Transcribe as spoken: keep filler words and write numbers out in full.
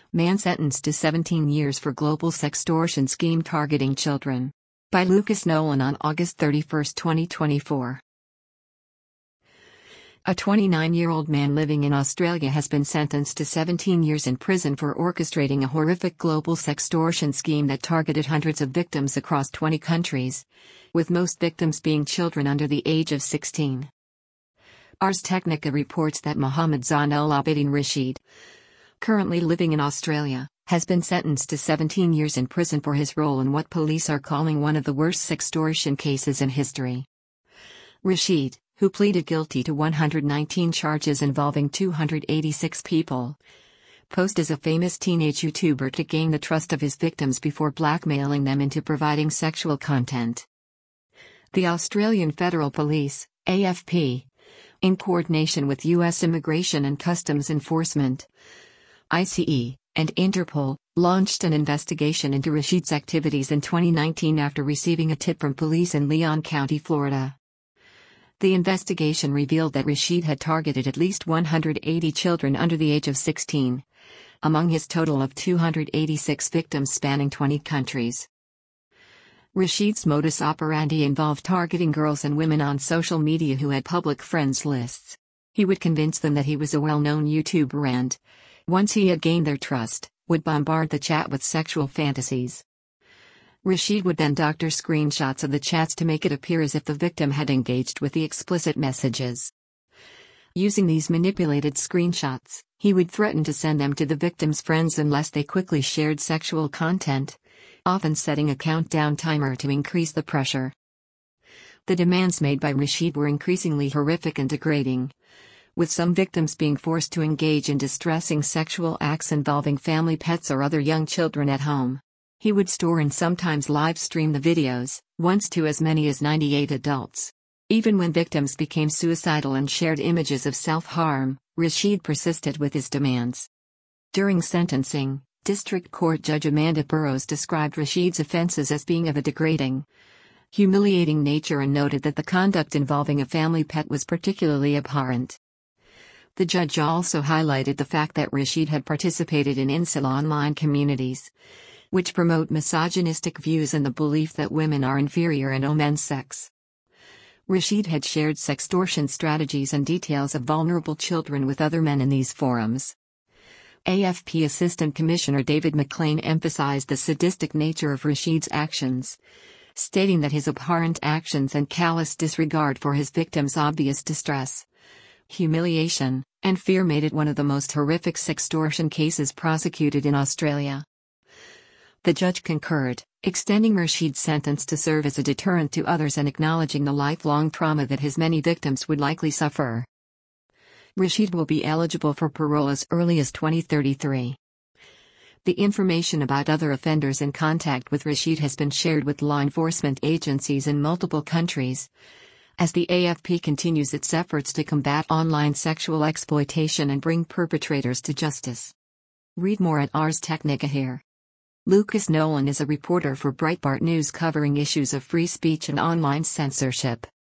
Man sentenced to seventeen years for global sextortion scheme targeting children. By Lucas Nolan on August thirty-first, twenty twenty-four. A twenty-nine-year-old man living in Australia has been sentenced to seventeen years in prison for orchestrating a horrific global sextortion scheme that targeted hundreds of victims across twenty countries, with most victims being children under the age of sixteen. Ars Technica reports that Mohammed Zainul Abidin Rashid, currently living in Australia, has been sentenced to seventeen years in prison for his role in what police are calling one of the worst sextortion cases in history. Rashid, who pleaded guilty to one hundred nineteen charges involving two hundred eighty-six people, posed as a famous teenage YouTuber to gain the trust of his victims before blackmailing them into providing sexual content. The Australian Federal Police, A F P, in coordination with U S Immigration and Customs Enforcement, I C E, and Interpol, launched an investigation into Rashid's activities in twenty nineteen after receiving a tip from police in Leon County, Florida. The investigation revealed that Rashid had targeted at least one hundred eighty children under the age of sixteen, among his total of two hundred eighty-six victims spanning twenty countries. Rashid's modus operandi involved targeting girls and women on social media who had public friends lists. He would convince them that he was a well-known YouTuber and, once he had gained their trust, would bombard the chat with sexual fantasies. Rashid would then doctor screenshots of the chats to make it appear as if the victim had engaged with the explicit messages. Using these manipulated screenshots, he would threaten to send them to the victim's friends unless they quickly shared sexual content, often setting a countdown timer to increase the pressure. The demands made by Rashid were increasingly horrific and degrading, with some victims being forced to engage in distressing sexual acts involving family pets or other young children at home. He would store and sometimes live stream the videos, once to as many as ninety-eight adults. Even when victims became suicidal and shared images of self-harm, Rashid persisted with his demands. During sentencing, District Court Judge Amanda Burrows described Rashid's offenses as being of a degrading, humiliating nature and noted that the conduct involving a family pet was particularly abhorrent. The judge also highlighted the fact that Rashid had participated in incel online communities, which promote misogynistic views and the belief that women are inferior and owe men sex. Rashid had shared sextortion strategies and details of vulnerable children with other men in these forums. A F P Assistant Commissioner David McLean emphasized the sadistic nature of Rashid's actions, stating that his abhorrent actions and callous disregard for his victims' obvious distress, humiliation, and fear made it one of the most horrific sextortion cases prosecuted in Australia. The judge concurred, extending Rashid's sentence to serve as a deterrent to others and acknowledging the lifelong trauma that his many victims would likely suffer. Rashid will be eligible for parole as early as twenty thirty-three. The information about other offenders in contact with Rashid has been shared with law enforcement agencies in multiple countries, as the A F P continues its efforts to combat online sexual exploitation and bring perpetrators to justice. Read more at Ars Technica here. Lucas Nolan is a reporter for Breitbart News covering issues of free speech and online censorship.